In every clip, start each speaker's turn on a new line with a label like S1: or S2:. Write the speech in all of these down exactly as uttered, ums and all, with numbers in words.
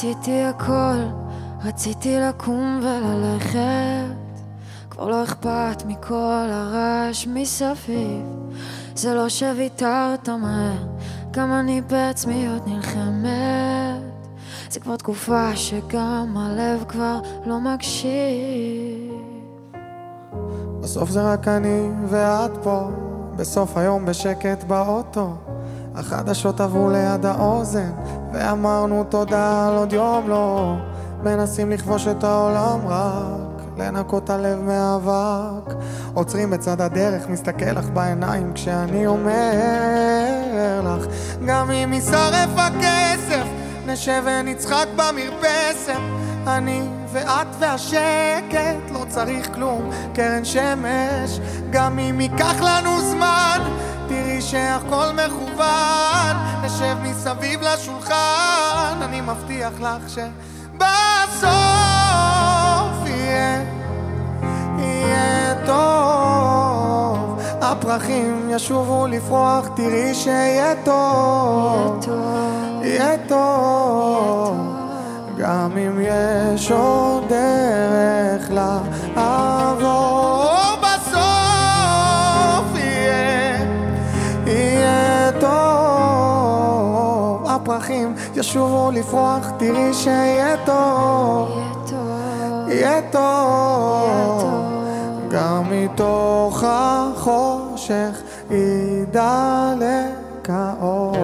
S1: עשיתי הכל, רציתי לקום וללכת, כבר לא אכפת מכל הרעש מסביב. זה לא שוויתרת מהר, גם אני בעצמי עוד נלחמת. זה כבר תקופה שגם הלב כבר לא מקשיב.
S2: בסוף זה רק אני ואת פה, בסוף היום בשקט באוטו, החדשות עברו ליד האוזן ואמרנו תודה על עוד יום לא. מנסים לכבוש את העולם, רק לנקות הלב מאבק. עוצרים בצד הדרך, מסתכל לך בעיניים כשאני אומר לך, גם אם יישרף הכסף נשב ונצחק במרפסת, אני ואת והשקט, לא צריך כלום, קרן שמש. גם אם ייקח לנו זמן, תראי שהכל מכוון, נשב מסביב לשולחן, אני מבטיח לך שבסוף יהיה, יהיה טוב. הפרחים ישובו לפרוח, תראי שיהיה טוב, יהיה טוב. גם אם יש עוד דרך לעבור, בסוף יהיה, יהיה טוב. הפרחים ישובו לפרוח, תראי שיהיה טוב, יהיה טוב. גם מתוך החושך ידלק האור.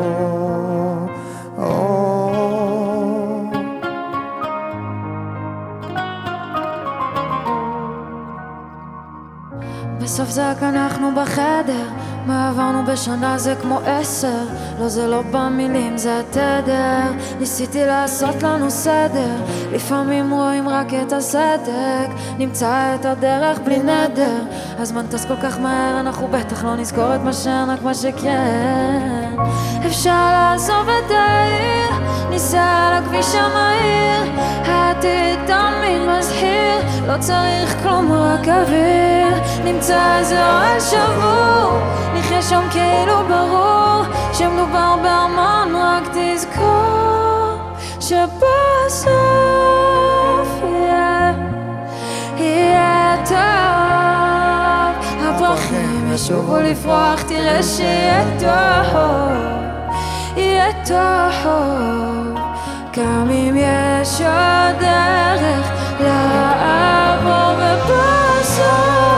S1: בסוף זה רק אנחנו בחדר, מה עברנו בשנה זה כמו עשר. לא, זה לא במילים, זה התדר. ניסיתי לעשות לנו סדר, לפעמים רואים רק את הסדק, נמצא את הדרך בלי נדר. הזמן טס כל כך מהר, אנחנו בטח לא נזכור את מה שאין, רק מה שכן. אפשר לעזוב את העיר, ניסע על הכביש המהיר, העתיד תמיד מזהיר, לא צריך כלום רק אוויר. נמצא איזה אוהל שבור, נחיה שם כאילו ברור שמדובר בהמון, רק תזכור שבסוף יהיה, יהיה טוב. הפרחים ישובו לפרוח, תראה שיהיה טוב, יהיה טוב. גם אם יש עוד דרך לעבור, ובסוף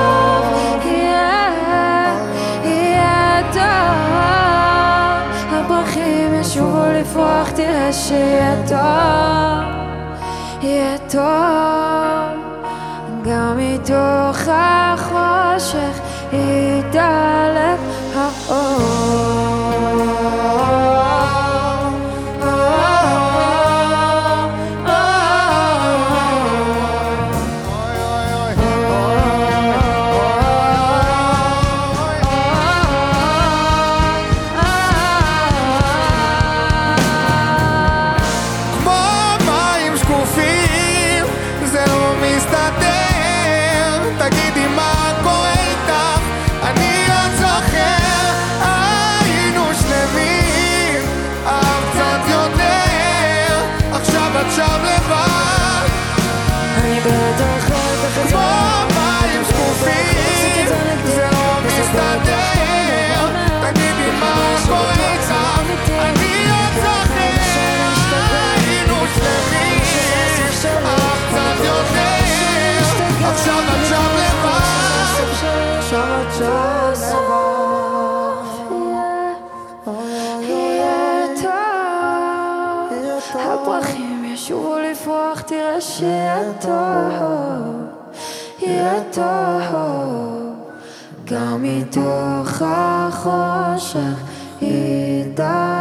S1: שובו לפרוח, תראה שיהיה טוב, יהיה טוב. גם מתוך החושך ידלק האור.
S2: עכשיו לבד, אני בטח כמו מים שקופים, זה לא מסתדר. תגידי מה קורה איתך, אני עוד זוכר, היינו שלמים, אף קצת יותר. עכשיו את שם לבד, עכשיו את שם לבד.
S1: הפרחים ישובו לפרוח, תראה שיהיה טוב, יהיה טוב. גם מתוך החושך ידע